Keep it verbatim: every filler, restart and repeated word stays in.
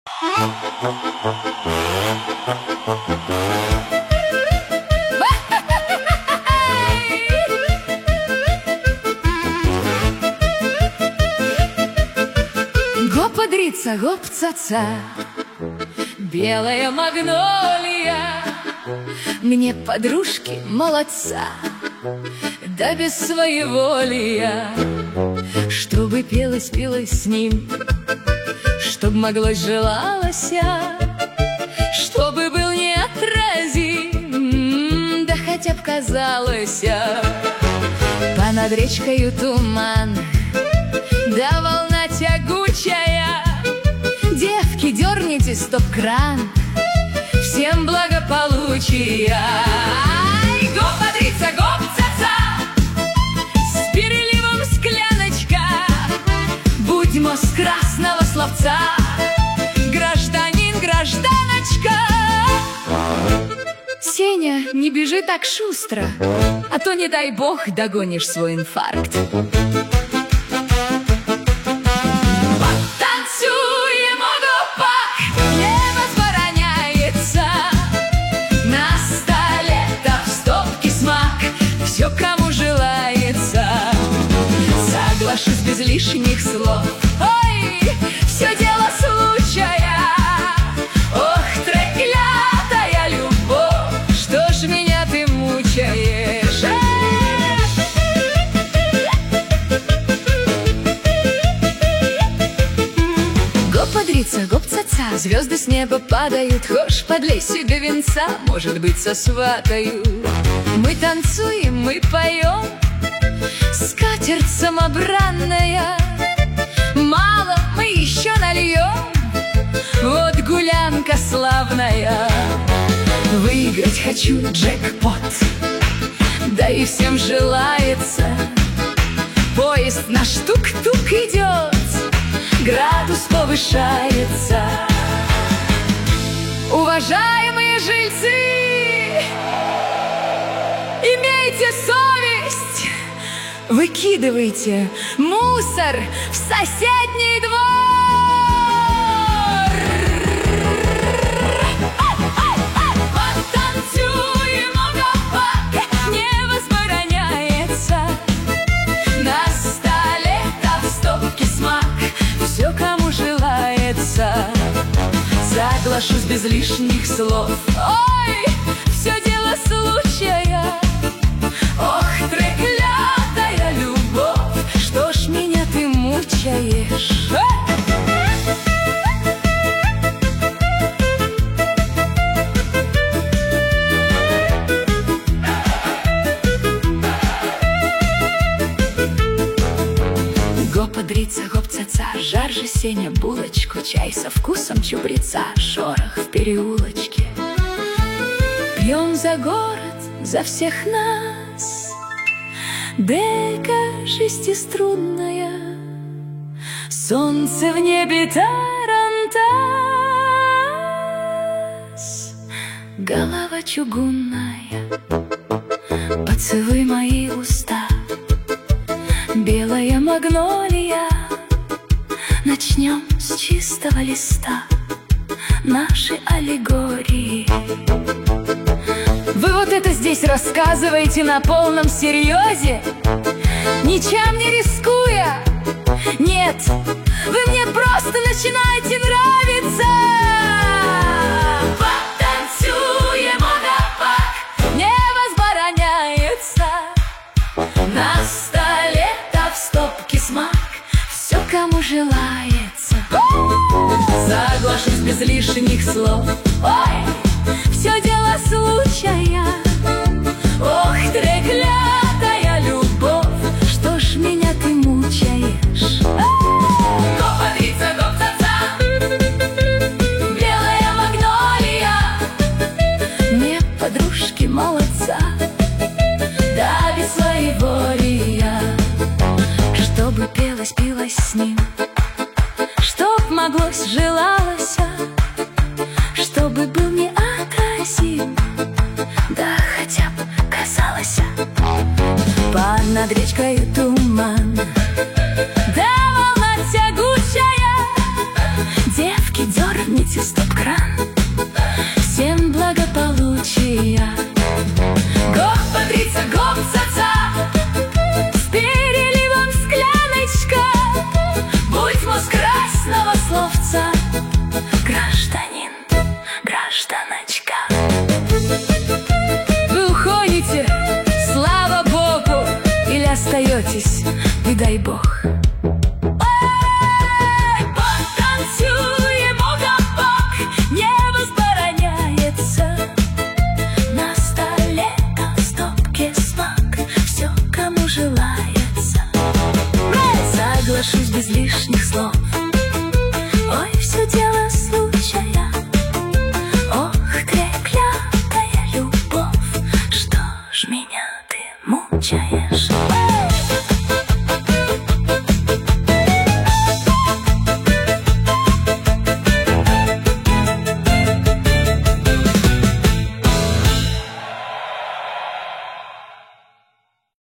Гоп-подрица, гоп-ца-ца, белая магнолия, мне подружки молодца, да без своеволия. Чтобы пелось, пелось с ним, чтоб моглось, желалось, чтобы был неотразим, да хотя б казалось. Понад речкою туман, да волна тягучая, девки, дерните стоп-кран, всем благополучия. Гоп-подрица, гоп-ца-ца, с переливом скляночка, будьмо с красного словца, гражданин, гражданочка. Сеня, не бежи так шустро, а то, не дай бог, догонишь свой инфаркт. Все, кому желается, соглашусь без лишних слов. Ой, все дело случая. Ох, треклятая любовь, что ж меня ты мучаешь? Гоп-подрица, гоп-ца-ца, звезды с неба падают, хошь подлей себе венца, может быть, сосватаю. Мы танцуем, мы поем, скатерть самобранная, мало мы еще нальем, вот гулянка славная. Выиграть хочу джекпот, да и всем желается. Поезд наш тук-тук идет, градус повышается. Уважаемые жильцы, имейте совесть, выкидывайте мусор в соседний двор. Потанцуем, огопак, не возбраняется. На столе да в стопке смак, все, кому желается. Соглашусь без лишних слов. Ой, все дело случая. Ох, треклятая любовь, что ж меня ты мучаешь? Гоп-подрица, гоп-ца-ца, жар же, Сеня, булочку, чай со вкусом чубреца, шорох в переулочке. Пьем за город, за всех нас, дека шестиструнная, солнце в небе тарантас, голова чугунная, поцелуй мои уста, белая магнолия, начнем с чистого листа наши аллегории. Вы вот это здесь рассказываете на полном серьезе, ничем не рискуя? Нет, вы мне просто начинаете нравиться. Потанцуем, огопак, не возбраняется. На столе да в стопке смак, все, кому желается. Соглашусь без лишних слов. Ой, все дело случая. Ох, треклятая любовь, что ж меня ты мучаешь? Гоп-подрица, гоп-ца-ца, белая магнолия, мне подружки молодца, да без своеволия. Чтобы пелось, пилось с ним, чтоб моглось, желалось, чтобы был не гражданин, гражданочка. Вы уходите, слава Богу, или остаетесь, не дай Бог.